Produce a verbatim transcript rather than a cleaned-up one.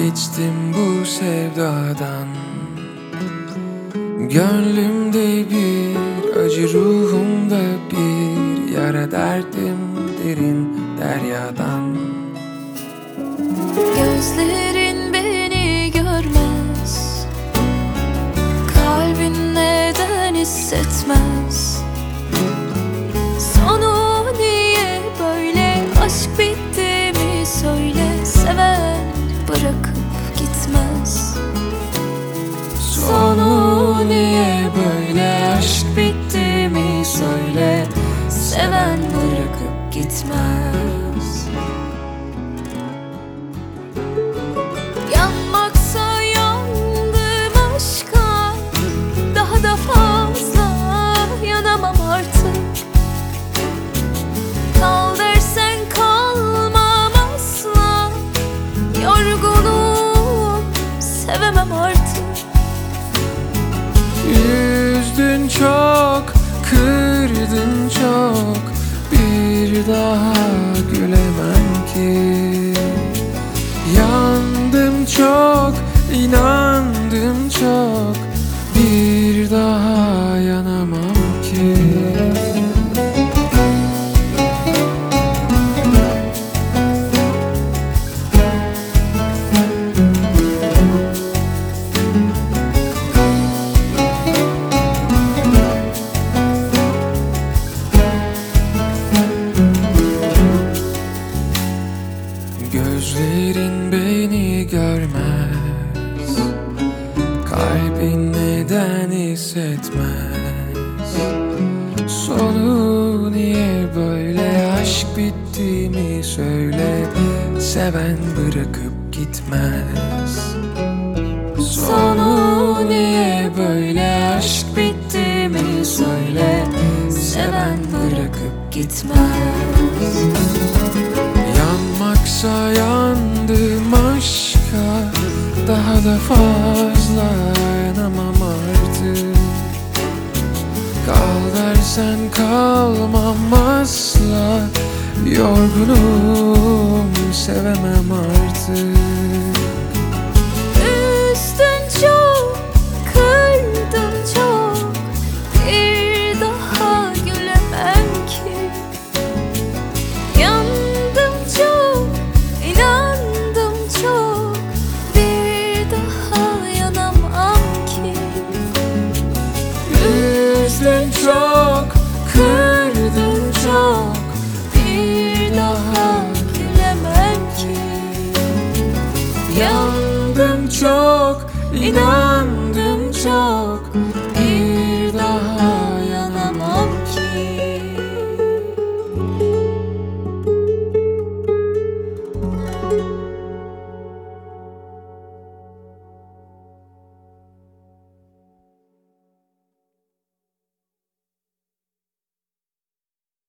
Vazgeçtim bu sevdadan. Gönlümde bir acı, ruhumda bir yara, derdim derin deryadan. Gözlerin beni görmez, kalbin neden hissetmez? Sonu niye böyle, aşk bitti mi söyle, seven bırakıp gitmez. Sonu niye böyle, aşk bitti mi söyle, seven bırakıp gitmez. Yanmaksa yandım aşka, daha da fazla yanamam artık. Kal dersen kalmam asla, yorgunum, sevemem artık. Üzdün çok, kırdın çok, bir daha gülemem ki. Yandım çok, inandım çok, bir daha yanamam ki. Gözlerin beni görmez, kalbin neden hissetmez? Sonu niye böyle, aşk bitti mi söyle, seven bırakıp gitmez. Sonu niye böyle, aşk bitti mi söyle, seven bırakıp gitmez. Yanmaksa yandım aşka, daha da fazla yanamam artık. Kal dersen kalmam asla, yorgunum, sevemem artık. Üzdün çok, kırdın çok, bir daha gülemem ki. Yandım çok, inandım çok, bir daha yanamam ki. Üzdün çok, kırdın çok, Bir daha gülemem ki. yandım çok, inandım çok,